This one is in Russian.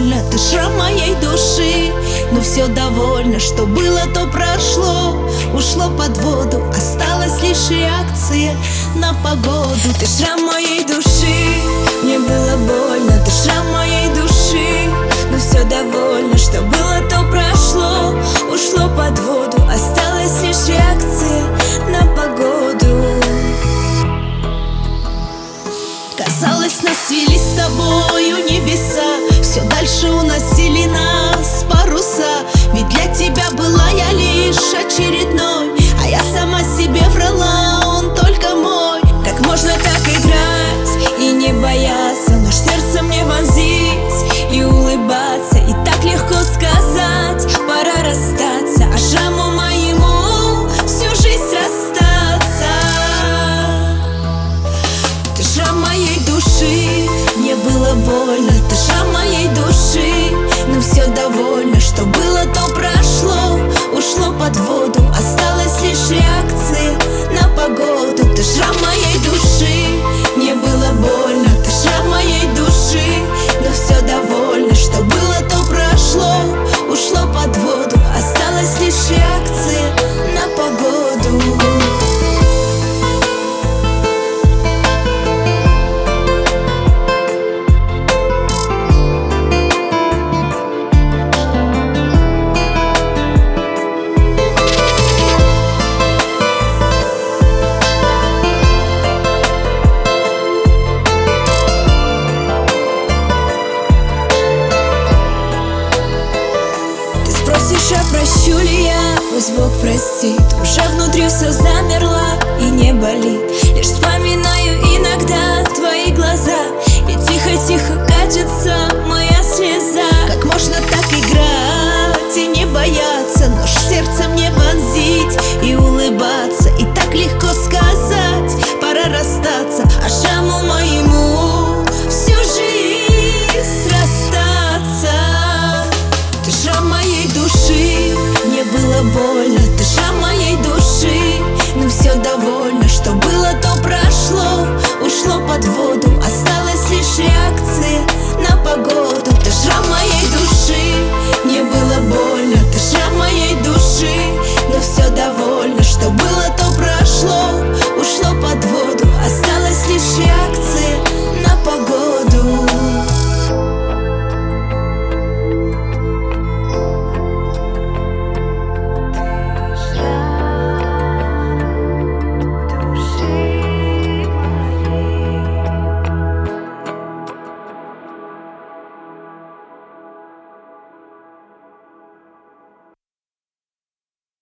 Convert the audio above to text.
больно, ты шрам моей души. Но все довольно, что было, то прошло. Ушло под воду, осталась лишь реакция на погоду. Ты шрам моей души, мне было больно, ты шрам моей души. Но все довольно, что было, то прошло. Ушло под воду, осталась лишь реакция на погоду. Казалось, нас свели с тобою небеса, все дальше уносили нас паруса. Ведь для тебя была я лишь очередной, а я сама себе врала, он только мой. Как можно так играть и не бояться, нож сердце мне вонзить и улыбаться? И так легко сказать, пора расстаться, а шраму моему всю жизнь расстаться. Ты шрам моей души, мне было больно, ты шрам моей души. Но все довольно, что было, то прошло. Ушло под воду, осталась лишь реакция на погоду. Ты шрам моей души, мне было больно, ты шрам моей души. Но все довольно, что было, то прошло. Ушло под воду, осталась лишь реакция на погоду. Спросишь, а прощу ли я? Пусть Бог простит. Уже внутри все замерло и не болит. Лишь вспоминаю иногда твои глаза, и тихо-тихо катится моя